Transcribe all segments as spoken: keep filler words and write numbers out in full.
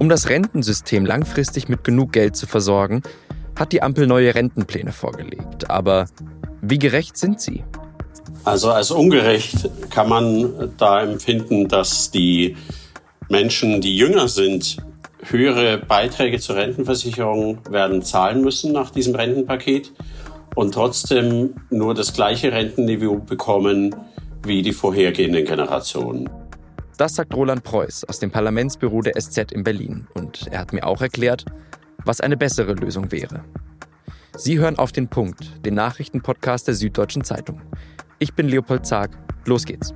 Um das Rentensystem langfristig mit genug Geld zu versorgen, hat die Ampel neue Rentenpläne vorgelegt. Aber wie gerecht sind sie? Also als ungerecht kann man da empfinden, dass die Menschen, die jünger sind, höhere Beiträge zur Rentenversicherung werden zahlen müssen nach diesem Rentenpaket und trotzdem nur das gleiche Rentenniveau bekommen wie die vorhergehenden Generationen. Das sagt Roland Preuß aus dem Parlamentsbüro der S Z in Berlin. Und er hat mir auch erklärt, was eine bessere Lösung wäre. Sie hören auf den Punkt, den Nachrichtenpodcast der Süddeutschen Zeitung. Ich bin Leopold Zag. Los geht's.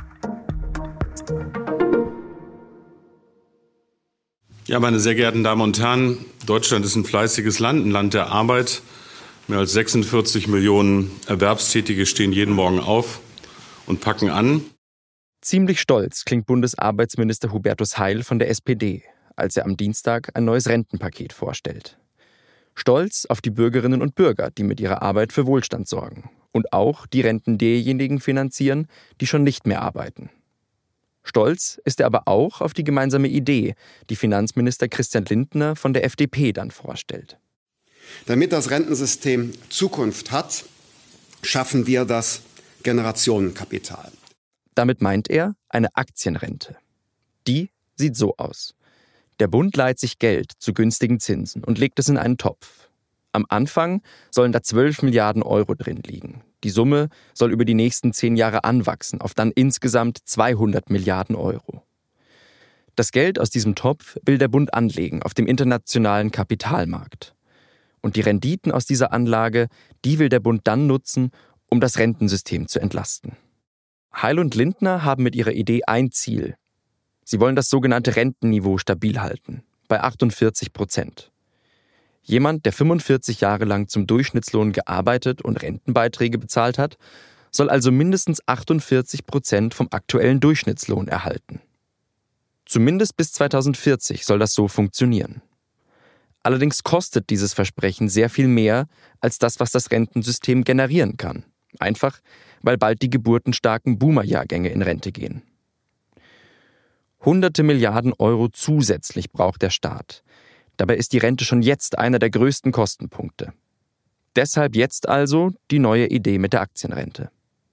Ja, meine sehr geehrten Damen und Herren, Deutschland ist ein fleißiges Land, ein Land der Arbeit. Mehr als sechsundvierzig Millionen Erwerbstätige stehen jeden Morgen auf und packen an. Ziemlich stolz klingt Bundesarbeitsminister Hubertus Heil von der S P D, als er am Dienstag ein neues Rentenpaket vorstellt. Stolz auf die Bürgerinnen und Bürger, die mit ihrer Arbeit für Wohlstand sorgen und auch die Renten derjenigen finanzieren, die schon nicht mehr arbeiten. Stolz ist er aber auch auf die gemeinsame Idee, die Finanzminister Christian Lindner von der F D P dann vorstellt. Damit das Rentensystem Zukunft hat, schaffen wir das Generationenkapital. Damit meint er eine Aktienrente. Die sieht so aus. Der Bund leiht sich Geld zu günstigen Zinsen und legt es in einen Topf. Am Anfang sollen da zwölf Milliarden Euro drin liegen. Die Summe soll über die nächsten zehn Jahre anwachsen auf dann insgesamt zweihundert Milliarden Euro. Das Geld aus diesem Topf will der Bund anlegen auf dem internationalen Kapitalmarkt. Und die Renditen aus dieser Anlage, die will der Bund dann nutzen, um das Rentensystem zu entlasten. Heil und Lindner haben mit ihrer Idee ein Ziel. Sie wollen das sogenannte Rentenniveau stabil halten, bei achtundvierzig Prozent. Jemand, der fünfundvierzig Jahre lang zum Durchschnittslohn gearbeitet und Rentenbeiträge bezahlt hat, soll also mindestens achtundvierzig Prozent vom aktuellen Durchschnittslohn erhalten. Zumindest bis zweitausendvierzig soll das so funktionieren. Allerdings kostet dieses Versprechen sehr viel mehr als das, was das Rentensystem generieren kann. Einfach, weil bald die geburtenstarken Boomer-Jahrgänge in Rente gehen. Hunderte Milliarden Euro zusätzlich braucht der Staat. Dabei ist die Rente schon jetzt einer der größten Kostenpunkte. Deshalb jetzt also die neue Idee mit der Aktienrente.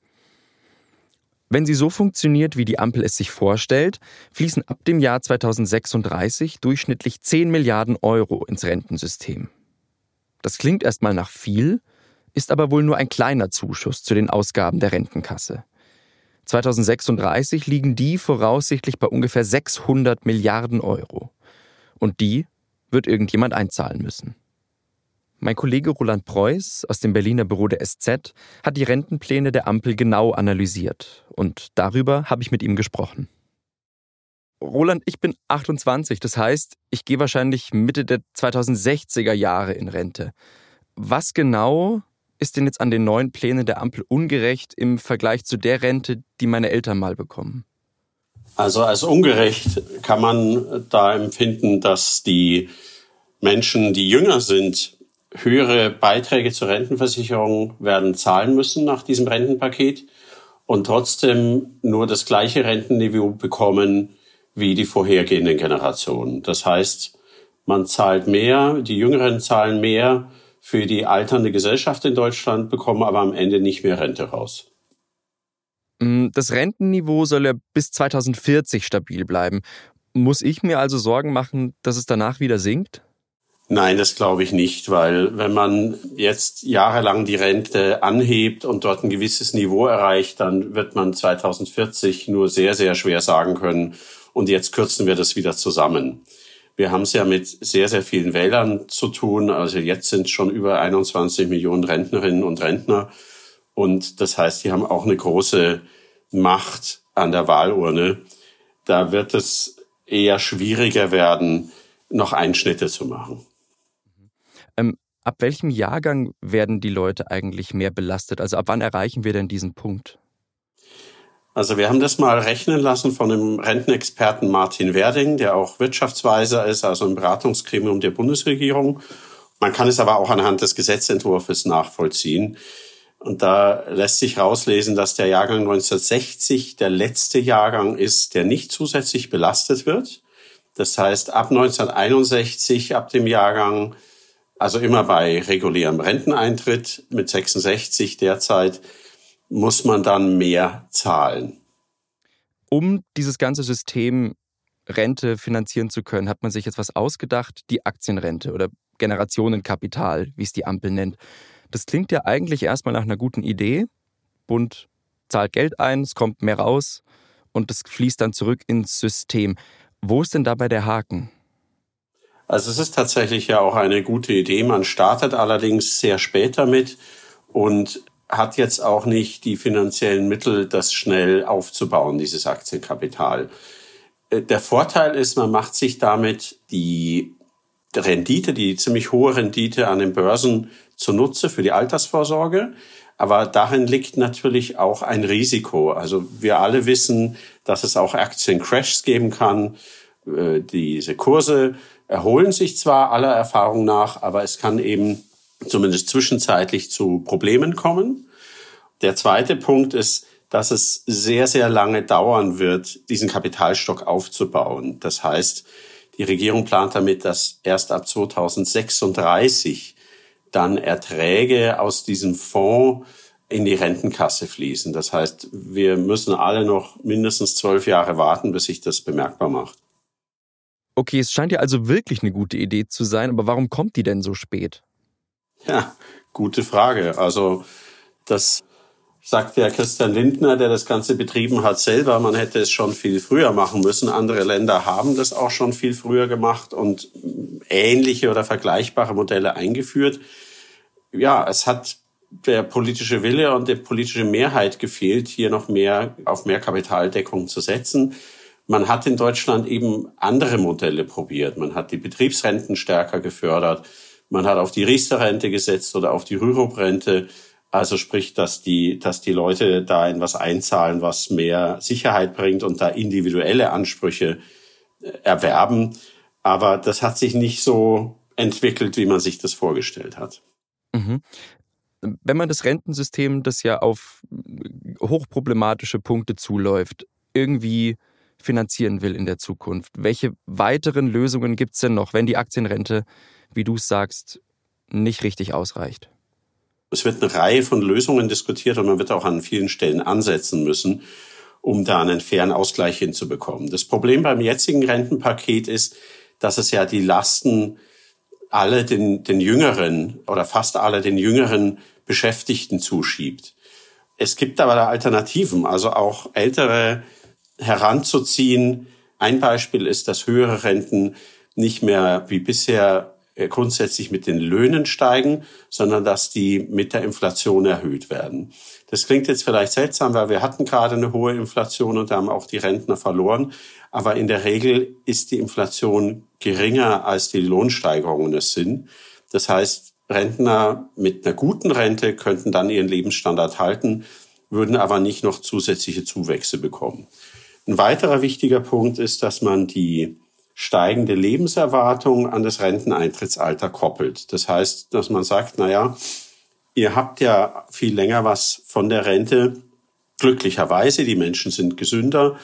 Wenn sie so funktioniert, wie die Ampel es sich vorstellt, fließen ab dem Jahr zweitausendsechsunddreißig durchschnittlich zehn Milliarden Euro ins Rentensystem. Das klingt erstmal nach viel, ist aber wohl nur ein kleiner Zuschuss zu den Ausgaben der Rentenkasse. zweitausendsechsunddreißig liegen die voraussichtlich bei ungefähr sechshundert Milliarden Euro. Und die wird irgendjemand einzahlen müssen. Mein Kollege Roland Preuß aus dem Berliner Büro der S Z hat die Rentenpläne der Ampel genau analysiert. Und darüber habe ich mit ihm gesprochen. Roland, ich bin achtundzwanzig, das heißt, ich gehe wahrscheinlich Mitte der zweitausendsechziger Jahre in Rente. Was genau ist denn jetzt an den neuen Plänen der Ampel ungerecht im Vergleich zu der Rente, die meine Eltern mal bekommen? Also als ungerecht kann man da empfinden, dass die Menschen, die jünger sind, höhere Beiträge zur Rentenversicherung werden zahlen müssen nach diesem Rentenpaket und trotzdem nur das gleiche Rentenniveau bekommen wie die vorhergehenden Generationen. Das heißt, man zahlt mehr, die Jüngeren zahlen mehr für die alternde Gesellschaft in Deutschland, bekommen aber am Ende nicht mehr Rente raus. Das Rentenniveau soll ja bis zweitausendvierzig stabil bleiben. Muss ich mir also Sorgen machen, dass es danach wieder sinkt? Nein, das glaube ich nicht, weil wenn man jetzt jahrelang die Rente anhebt und dort ein gewisses Niveau erreicht, dann wird man zweitausendvierzig nur sehr, sehr schwer sagen können, und jetzt kürzen wir das wieder zusammen. Wir haben es ja mit sehr, sehr vielen Wählern zu tun. Also jetzt sind schon über einundzwanzig Millionen Rentnerinnen und Rentner. Und das heißt, die haben auch eine große Macht an der Wahlurne. Da wird es eher schwieriger werden, noch Einschnitte zu machen. Ähm, ab welchem Jahrgang werden die Leute eigentlich mehr belastet? Also ab wann erreichen wir denn diesen Punkt? Also wir haben das mal rechnen lassen von dem Rentenexperten Martin Werding, der auch Wirtschaftsweiser ist, also im Beratungsgremium der Bundesregierung. Man kann es aber auch anhand des Gesetzentwurfs nachvollziehen. Und da lässt sich rauslesen, dass der Jahrgang neunzehnhundertsechzig der letzte Jahrgang ist, der nicht zusätzlich belastet wird. Das heißt, ab neunzehnhunderteinundsechzig, ab dem Jahrgang, also immer bei regulärem Renteneintritt mit sechsundsechzig derzeit, muss man dann mehr zahlen. Um dieses ganze System Rente finanzieren zu können, hat man sich jetzt was ausgedacht, die Aktienrente oder Generationenkapital, wie es die Ampel nennt. Das klingt ja eigentlich erstmal nach einer guten Idee. Bund zahlt Geld ein, es kommt mehr raus und das fließt dann zurück ins System. Wo ist denn dabei der Haken? Also es ist tatsächlich ja auch eine gute Idee. Man startet allerdings sehr spät damit und hat jetzt auch nicht die finanziellen Mittel, das schnell aufzubauen, dieses Aktienkapital. Der Vorteil ist, man macht sich damit die Rendite, die ziemlich hohe Rendite an den Börsen zunutze für die Altersvorsorge. Aber darin liegt natürlich auch ein Risiko. Also wir alle wissen, dass es auch Aktiencrashs geben kann. Diese Kurse erholen sich zwar aller Erfahrung nach, aber es kann eben zumindest zwischenzeitlich zu Problemen kommen. Der zweite Punkt ist, dass es sehr, sehr lange dauern wird, diesen Kapitalstock aufzubauen. Das heißt, die Regierung plant damit, dass erst ab zweitausendsechsunddreißig dann Erträge aus diesem Fonds in die Rentenkasse fließen. Das heißt, wir müssen alle noch mindestens zwölf Jahre warten, bis sich das bemerkbar macht. Okay, es scheint ja also wirklich eine gute Idee zu sein, aber warum kommt die denn so spät? Ja, gute Frage. Also das sagt der Christian Lindner, der das Ganze betrieben hat, selber. Man hätte es schon viel früher machen müssen. Andere Länder haben das auch schon viel früher gemacht und ähnliche oder vergleichbare Modelle eingeführt. Ja, es hat der politische Wille und die politische Mehrheit gefehlt, hier noch mehr auf mehr Kapitaldeckung zu setzen. Man hat in Deutschland eben andere Modelle probiert. Man hat die Betriebsrenten stärker gefördert. Man hat auf die Riester-Rente gesetzt oder auf die Rürup-Rente. Also sprich, dass die, dass die Leute da in was einzahlen, was mehr Sicherheit bringt und da individuelle Ansprüche erwerben. Aber das hat sich nicht so entwickelt, wie man sich das vorgestellt hat. Mhm. Wenn man das Rentensystem, das ja auf hochproblematische Punkte zuläuft, irgendwie finanzieren will in der Zukunft, welche weiteren Lösungen gibt es denn noch, wenn die Aktienrente, wie du es sagst, nicht richtig ausreicht? Es wird eine Reihe von Lösungen diskutiert und man wird auch an vielen Stellen ansetzen müssen, um da einen fairen Ausgleich hinzubekommen. Das Problem beim jetzigen Rentenpaket ist, dass es ja die Lasten alle den, den jüngeren oder fast alle den jüngeren Beschäftigten zuschiebt. Es gibt aber da Alternativen, also auch Ältere heranzuziehen. Ein Beispiel ist, dass höhere Renten nicht mehr wie bisher grundsätzlich mit den Löhnen steigen, sondern dass die mit der Inflation erhöht werden. Das klingt jetzt vielleicht seltsam, weil wir hatten gerade eine hohe Inflation und da haben auch die Rentner verloren. Aber in der Regel ist die Inflation geringer, als die Lohnsteigerungen es sind. Das heißt, Rentner mit einer guten Rente könnten dann ihren Lebensstandard halten, würden aber nicht noch zusätzliche Zuwächse bekommen. Ein weiterer wichtiger Punkt ist, dass man die steigende Lebenserwartung an das Renteneintrittsalter koppelt. Das heißt, dass man sagt, na ja, ihr habt ja viel länger was von der Rente. Glücklicherweise, die Menschen sind gesünder.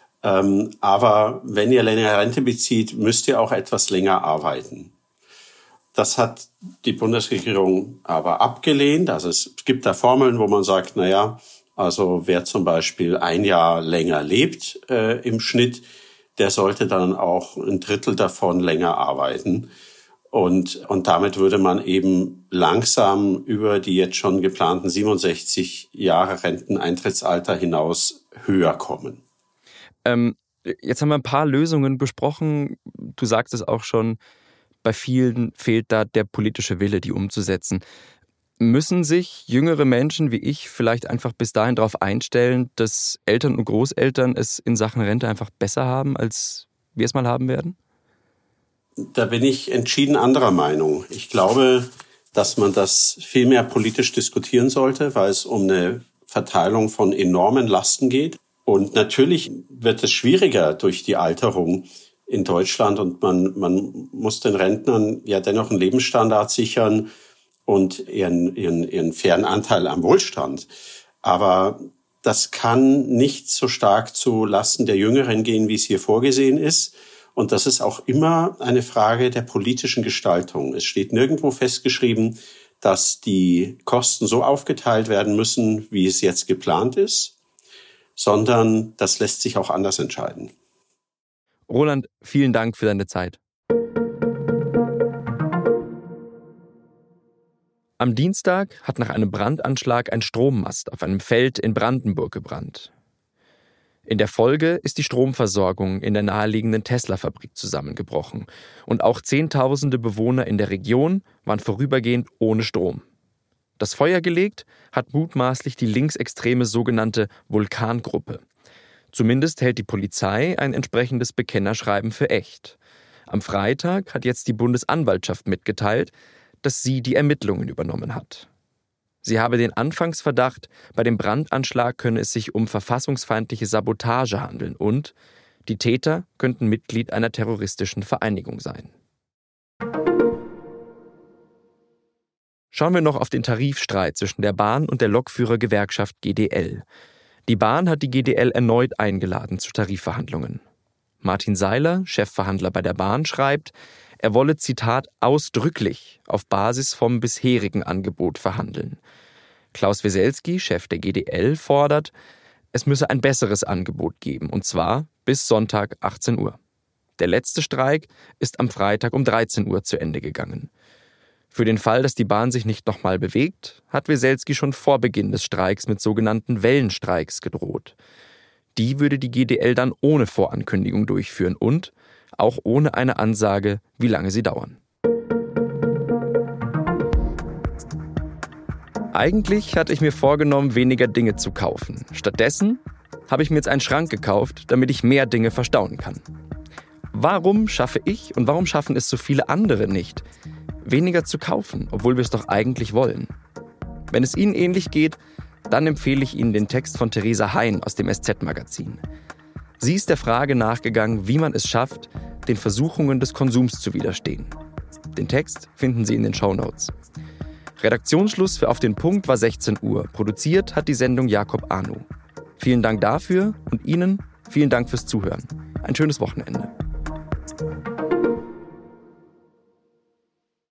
Ähm, aber wenn ihr länger Rente bezieht, müsst ihr auch etwas länger arbeiten. Das hat die Bundesregierung aber abgelehnt. Also es gibt da Formeln, wo man sagt, na ja, also wer zum Beispiel ein Jahr länger lebt äh, im Schnitt, der sollte dann auch ein Drittel davon länger arbeiten. Und, und damit würde man eben langsam über die jetzt schon geplanten siebenundsechzig Jahre Renteneintrittsalter hinaus höher kommen. Ähm, jetzt haben wir ein paar Lösungen besprochen. Du sagst es auch schon, bei vielen fehlt da der politische Wille, die umzusetzen. Müssen sich jüngere Menschen wie ich vielleicht einfach bis dahin darauf einstellen, dass Eltern und Großeltern es in Sachen Rente einfach besser haben, als wir es mal haben werden? Da bin ich entschieden anderer Meinung. Ich glaube, dass man das viel mehr politisch diskutieren sollte, weil es um eine Verteilung von enormen Lasten geht. Und natürlich wird es schwieriger durch die Alterung in Deutschland und man, man muss den Rentnern ja dennoch einen Lebensstandard sichern und ihren, ihren, ihren fairen Anteil am Wohlstand. Aber das kann nicht so stark zu Lasten der Jüngeren gehen, wie es hier vorgesehen ist. Und das ist auch immer eine Frage der politischen Gestaltung. Es steht nirgendwo festgeschrieben, dass die Kosten so aufgeteilt werden müssen, wie es jetzt geplant ist, sondern das lässt sich auch anders entscheiden. Roland, vielen Dank für deine Zeit. Am Dienstag hat nach einem Brandanschlag ein Strommast auf einem Feld in Brandenburg gebrannt. In der Folge ist die Stromversorgung in der naheliegenden Tesla-Fabrik zusammengebrochen und auch Zehntausende Bewohner in der Region waren vorübergehend ohne Strom. Das Feuer gelegt hat mutmaßlich die linksextreme sogenannte Vulkangruppe. Zumindest hält die Polizei ein entsprechendes Bekennerschreiben für echt. Am Freitag hat jetzt die Bundesanwaltschaft mitgeteilt, dass sie die Ermittlungen übernommen hat. Sie habe den Anfangsverdacht, bei dem Brandanschlag könne es sich um verfassungsfeindliche Sabotage handeln und die Täter könnten Mitglied einer terroristischen Vereinigung sein. Schauen wir noch auf den Tarifstreit zwischen der Bahn und der Lokführergewerkschaft G D L. Die Bahn hat die G D L erneut eingeladen zu Tarifverhandlungen. Martin Seiler, Chefverhandler bei der Bahn, schreibt, er wolle, Zitat, ausdrücklich auf Basis vom bisherigen Angebot verhandeln. Klaus Weselski, Chef der G D L, fordert, es müsse ein besseres Angebot geben, und zwar bis Sonntag achtzehn Uhr. Der letzte Streik ist am Freitag um dreizehn Uhr zu Ende gegangen. Für den Fall, dass die Bahn sich nicht nochmal bewegt, hat Weselski schon vor Beginn des Streiks mit sogenannten Wellenstreiks gedroht. Die würde die G D L dann ohne Vorankündigung durchführen und auch ohne eine Ansage, wie lange sie dauern. Eigentlich hatte ich mir vorgenommen, weniger Dinge zu kaufen. Stattdessen habe ich mir jetzt einen Schrank gekauft, damit ich mehr Dinge verstauen kann. Warum schaffe ich und warum schaffen es so viele andere nicht, weniger zu kaufen, obwohl wir es doch eigentlich wollen? Wenn es Ihnen ähnlich geht, dann empfehle ich Ihnen den Text von Theresa Hein aus dem S Z-Magazin. Sie ist der Frage nachgegangen, wie man es schafft, den Versuchungen des Konsums zu widerstehen. Den Text finden Sie in den Shownotes. Redaktionsschluss für Auf den Punkt war sechzehn Uhr. Produziert hat die Sendung Jakob Arnow. Vielen Dank dafür und Ihnen vielen Dank fürs Zuhören. Ein schönes Wochenende.